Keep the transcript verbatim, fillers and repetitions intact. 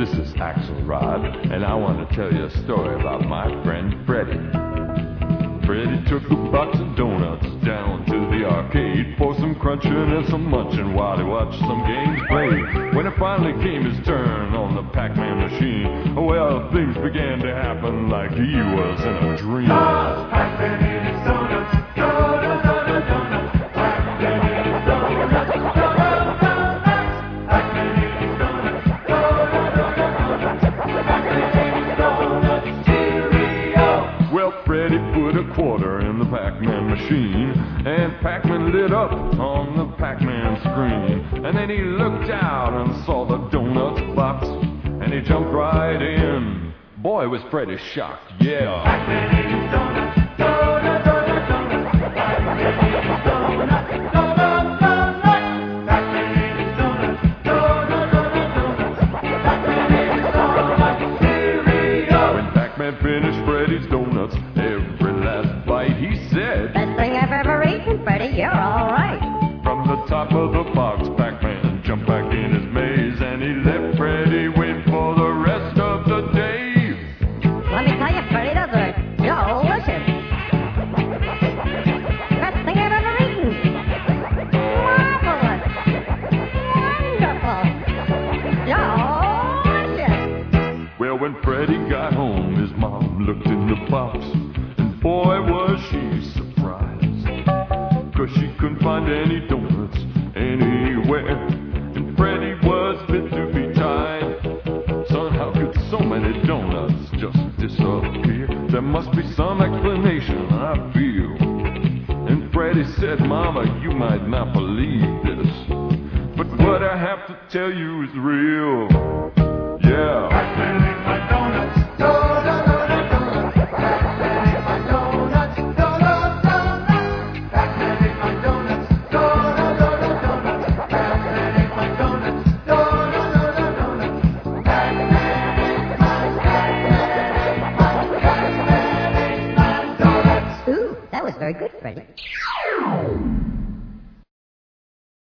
this is Axelrod, and I want to tell you a story about my friend Freddie. Freddie took a box of donuts down to the arcade for some crunching and some munching while he watched some games played. When it finally came his turn on the Pac-Man machine, well, things began to happen like he was in a dream. Pac-Man eating donuts, donuts, donuts, donuts. Pac-Man eating donuts, donuts, donuts. Pac-Man eating donuts, donuts, donuts, donuts. Pac-Man eating donuts, Cheerio. Well, Freddie put a quarter in the Pac-Man machine, and Pac-Man lit up on the Pac-Man screen. And then he looked out and saw the donuts box, and he jumped right in. Boy, was Freddie shocked, yeah. Pac-Man eating donuts, donuts, donuts, donuts. Pac-Man eating donuts, donuts, donuts. Pac-Man eating donuts, donuts, donuts, donuts. Pac-Man eating donuts, Cheerio. When Pac-Man finished Freddie's donuts, every last bite, he said, Best thing I've ever eaten, Freddie, you're all right. from the top of the box, Pac-Man jumped back in his maze, and he let Freddie win for the rest of the day. Let me tell you, Freddie, those are delicious. Best thing I've ever eaten. Marvelous. Wonderful. Delicious. Well, when Freddie got home, his mom looked in the box, and boy, was she surprised, 'cause she couldn't find any donuts anywhere, and Freddie was fit to be tied. Son, how could so many donuts just disappear? There must be some explanation, I feel. And Freddie said, Mama, you might not believe this, but what I have to tell you is real. Yeah. Pac-Man ate my donuts, donuts, donuts, donuts. Pac-Man ate my donuts, donuts, donuts. Pac-Man ate my donuts, donuts, donuts, donuts. Pac-Man ate my donuts, donuts, donuts, donuts. Pac-Man ate my, Pac-Man ate my, Pac-Man ate my donuts. Ooh, that was very good, Freddie.